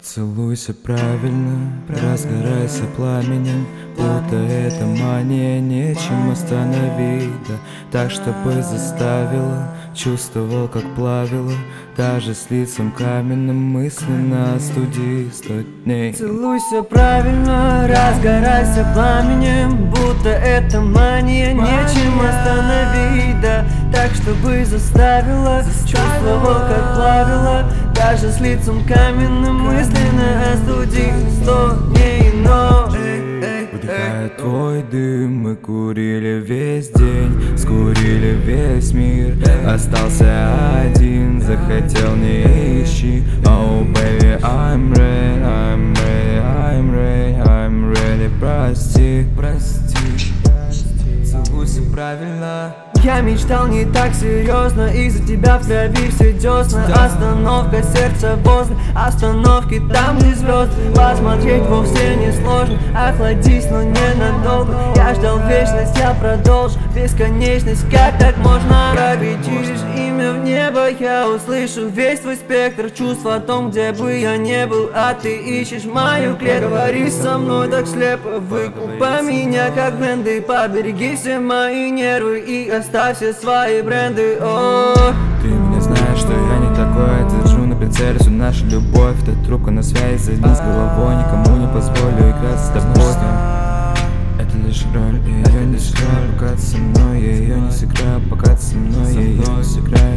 Целуйся правильно, разгорайся пламенем, будто это мания, нечем остановить, да, так, чтобы заставила, чувствовал, как плавила, даже с лицом каменным мысленно остуди 100 дней. Целуйся правильно, разгорайся пламенем, будто это мания, нечем остановить, да, так, чтобы заставила, чувствовал, как плавила, даже с лицом каменным мысленно остуди 100 дней, но Вдыхая твой дым, мы курили весь день, скурили весь мир. Остался один, захотел не ищи. Oh baby, I'm ready, I'm ready, I'm ready, I'm ready. Прости, прости, целуйся правильно. я мечтал не так серьезно, из-за тебя в крови все десна. Остановка сердца возле остановки, там где звезды. Посмотреть вовсе не сложно, охладись, но ненадолго. Я ждал вечность, я продолжу бесконечность. Как так можно пробить лишь имя в небо? Я услышу весь твой спектр чувств о том, где бы я не был, а ты ищешь мою клетку. Говори со мной так слепо, выкупай меня как бренды, побереги все мои нервы и оставь все свои бренды. Ты меня знаешь, что я не такой. Держу на прицеле всю нашу любовь. Ты трубка на связи, займи с головой. Никому не позволю играть с тобой. Это лишь роль, и ее не сыграю, пока ты со мной. Я ее не сыграю, пока ты со мной. Я ее не сыграю.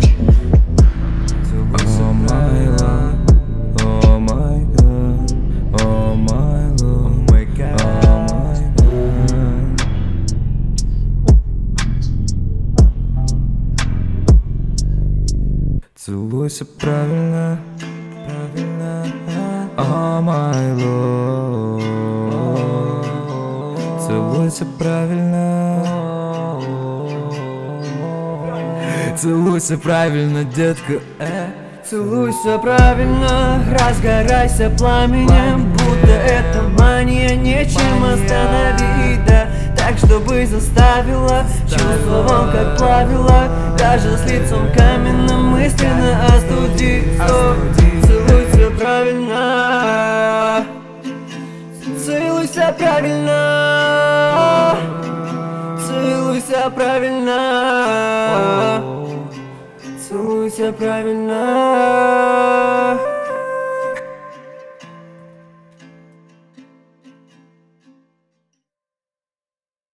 Oh my love, oh my god, oh my love, oh my god, oh my god. Целуйся правильно, правильно, oh my love. Целуйся правильно, целуйся правильно, детка. Целуйся правильно, разгорайся пламенем, будто это мания, нечем остановить, да, так, чтобы заставила, чувствовал, как плавила, даже с лицом каменным мысленно остуди. Целуйся правильно, целуйся правильно, целуйся правильно, целуйся правильно.